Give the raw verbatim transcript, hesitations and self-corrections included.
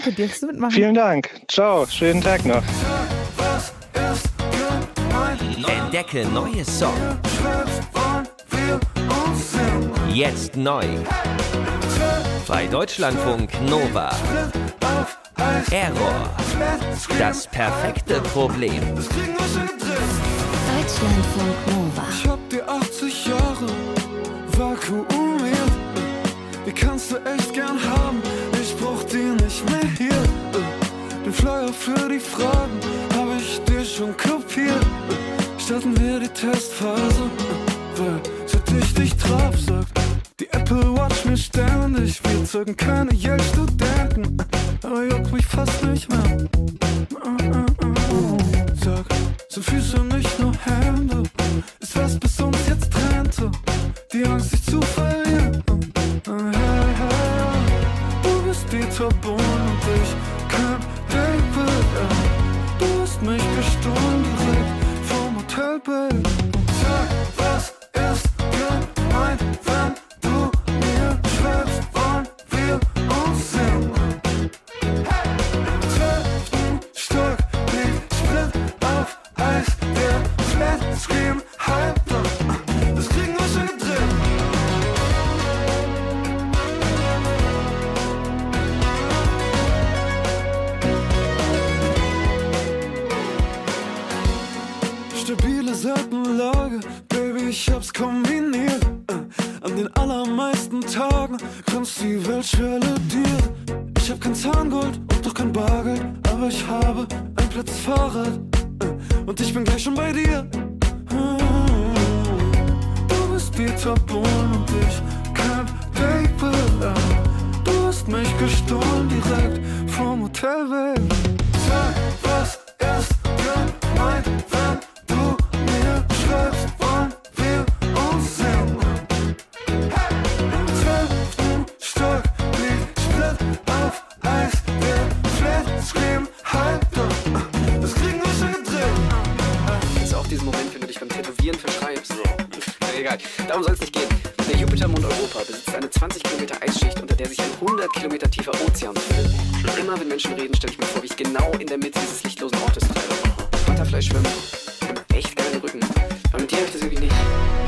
Dürfst du mitmachen? Vielen Dank. Ciao, schönen Tag noch. Entdecke neue Songs. Jetzt neu. Bei Deutschlandfunk Nova. Error. Das perfekte Problem. Deutschlandfunk Nova. Ich hab dir achtzig Jahre vakuumiert. Die kannst du echt gern haben. Ich brauch die nicht mehr hier. Den Flyer für die Fragen hab ich dir schon kopiert. Starten wir die Testphase, weil seit ich dich traf, sagt die Apple Watch mir ständig. Wir zeugen keine Yale-Studenten, aber juckt mich fast nicht mehr. Sag, sind Füße nicht nur Hände? Ist was bis uns jetzt trennte, die Angst dich zu verlieren. Du bist die Turbone und ich kein David. Du hast mich gestohlen direkt vom Hotelbett. Sag, was ist gemeint, wenn du mir schreibst, wollen wir uns sehen? Im zwölften Stock liegt Split auf Eis, der Flatscreen Hyper. Das kriegen wir schon gedreht. Stabile Seitenlage, Baby, ich hab's kombiniert. An den allermeisten Tagen kannst die Welt schwelediert. Ich hab kein Zahngold und doch kein Bargeld, aber ich habe ein plattes Fahrrad und ich bin gleich schon bei dir. Du bist die Turbone und ich kein Paper. Du hast mich gestohlen direkt vom Hotelweg. Sag, was ist gemeint, wenn du mir schreibst, wollen wir uns sehen? Im zwölften Stock liegt Split auf Eis, der Flatscreen Hyper. Das kriegen wir schon gedreht. Kennst du auch diesen Moment, wenn du dich beim Tätowieren verschreibst? Ja. Egal, darum soll es nicht gehen. Der Jupitermond Europa besitzt eine zwanzig Kilometer Eisschicht, unter der sich ein hundert Kilometer tiefer Ozean befindet. Immer wenn Menschen reden, stelle ich mir vor, wie ich genau in der Mitte dieses lichtlosen Ortes treibe. Butterfly schwimmen und echt geilen Rücken. Aber mit dir habe ich das wirklich nicht.